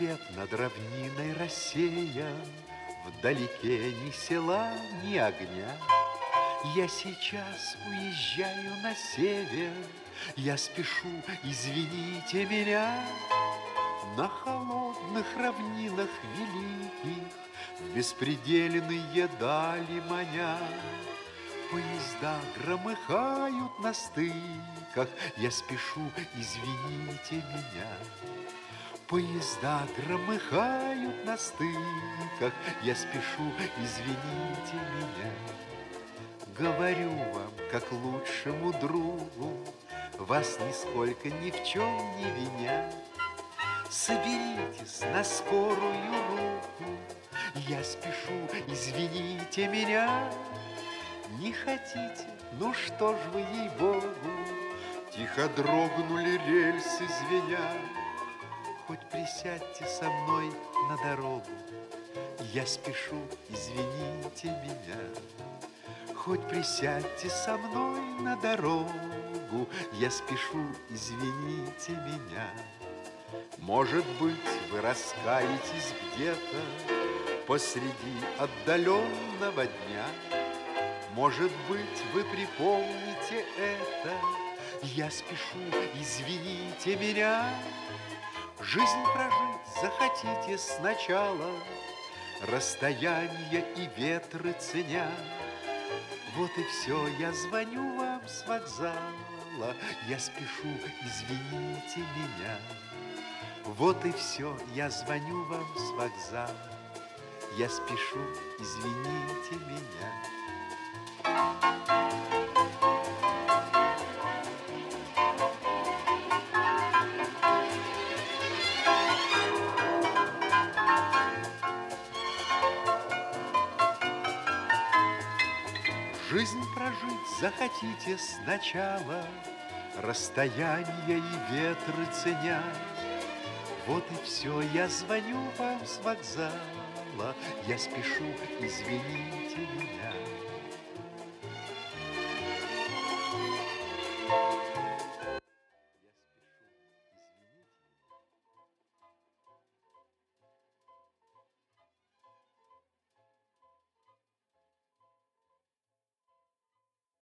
Свет над равниной рассеян, вдалеке ни села, ни огня. Я сейчас уезжаю на север, я спешу, извините меня. На холодных равнинах великих в беспредельные дали маня. Поезда громыхают на стыках, я спешу, извините меня. Поезда громыхают на стыках, я спешу, извините меня. Говорю вам, как лучшему другу, вас нисколько ни в чем не виня. Соберитесь на скорую руку, я спешу, извините меня. Не хотите, ну что ж вы, ей-богу, тихо дрогнули рельсы звеня. Хоть присядьте со мной на дорогу, я спешу, извините меня. Хоть присядьте со мной на дорогу, я спешу, извините меня. Может быть, вы раскаетесь где-то посреди отдаленного дня. Может быть, вы припомните это, я спешу, извините меня. Жизнь прожить захотите сначала, расстояние и ветры ценя. Вот и все, я звоню вам с вокзала, я спешу, извините меня. Вот и все, я звоню вам с вокзала, я спешу, извините меня. Жизнь прожить захотите сначала, расстояние и ветры ценя. Вот и все, я звоню вам с вокзала, я спешу, извините меня.